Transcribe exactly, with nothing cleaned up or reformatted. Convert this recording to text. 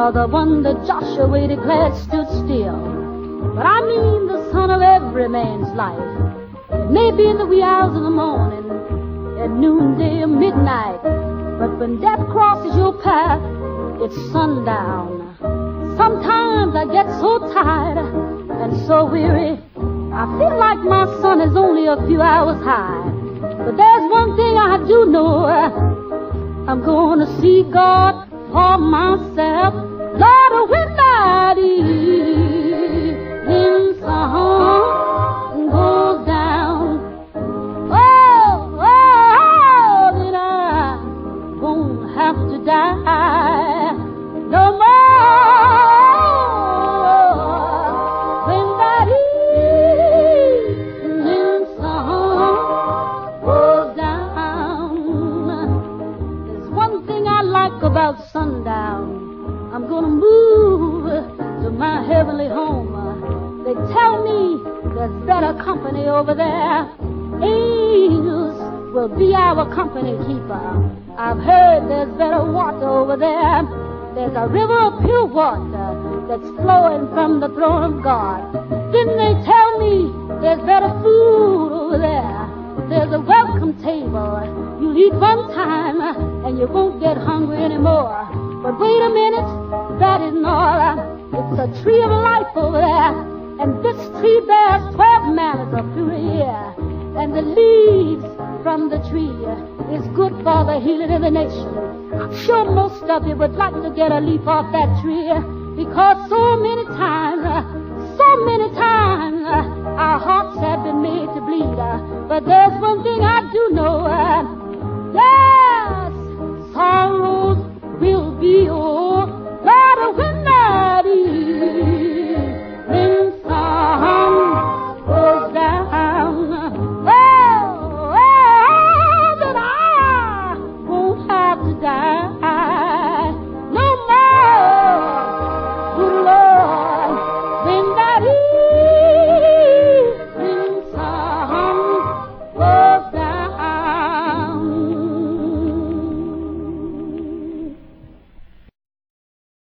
or the one that Joshua declared stood still. But I mean the sun of every man's life. It may be in the wee hours of the morning, at noonday or midnight, but when death crosses your path, it's sundown. Sometimes I get so tired and so weary, I feel like my sun is only a few hours high. But there's one thing I do know, I'm gonna see God for myself. Lord, when that evening sun goes down, oh, oh, then I won't have to die no more. When that evening sun goes down, there's one thing I like about sundown. I'm gonna move to my heavenly home. They tell me there's better company over there. Angels will be our company keeper. I've heard there's better water over there. There's a river of pure water that's flowing from the throne of God. Didn't they tell me there's better food over there? There's a welcome table. You eat one time and you won't get hungry anymore. But wait a minute, that isn't all. It's a tree of life over there, and this tree bears twelve manners of fruit a year. And the leaves from the tree is good for the healing of the nation. I'm sure most of you would like to get a leaf off that tree, because so many times